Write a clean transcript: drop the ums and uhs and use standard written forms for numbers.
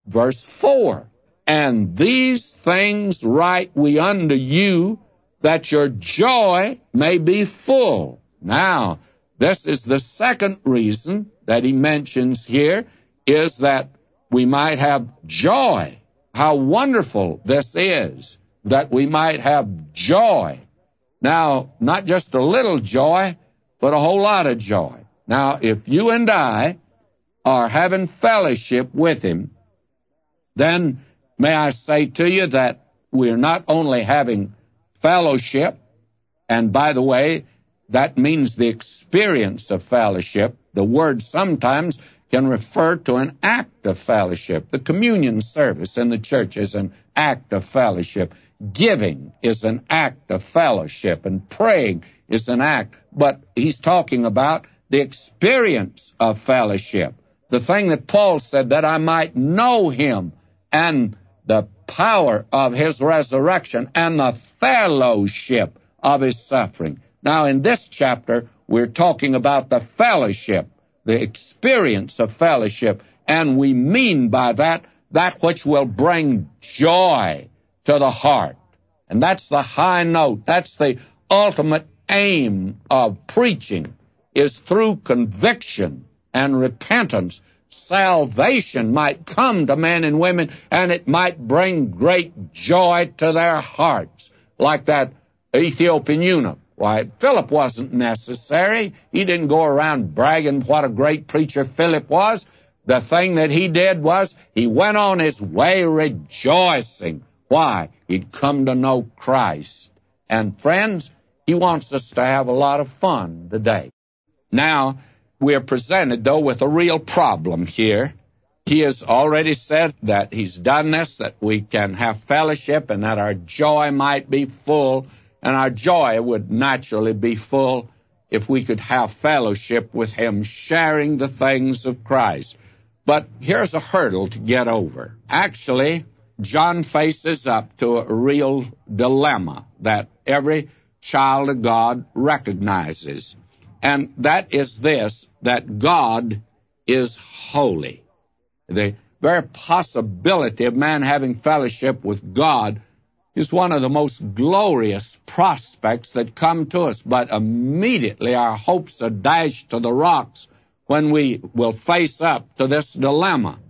verse 4. And these things write we unto you, that your joy may be full. Now, this is the second reason that he mentions here, is that we might have joy. How wonderful this is, that we might have joy. Now, not just a little joy, but a whole lot of joy. Now, if you and I are having fellowship with him, then may I say to you that we're not only having fellowship, and by the way, that means the experience of fellowship. The word sometimes can refer to an act of fellowship. The communion service in the church is an act of fellowship. Giving is an act of fellowship, and praying is an act. But he's talking about the experience of fellowship. The thing that Paul said, that I might know him and the power of his resurrection and the fellowship of his suffering. Now, in this chapter, we're talking about the fellowship, the experience of fellowship, and we mean by that which will bring joy to the heart. And that's the high note. That's the ultimate aim of preaching, is through conviction and repentance, salvation might come to men and women, and it might bring great joy to their hearts, like that Ethiopian eunuch. Why, Philip wasn't necessary. He didn't go around bragging what a great preacher Philip was. The thing that he did was he went on his way rejoicing. Why? He'd come to know Christ. And friends, he wants us to have a lot of fun today. Now, we're presented, though, with a real problem here. He has already said that he's done this, that we can have fellowship and that our joy might be full. And our joy would naturally be full if we could have fellowship with him, sharing the things of Christ. But here's a hurdle to get over. Actually, John faces up to a real dilemma that every child of God recognizes. And that is this, that God is holy. The very possibility of man having fellowship with God is one of the most glorious prospects that come to us. But immediately our hopes are dashed to the rocks when we will face up to this dilemma.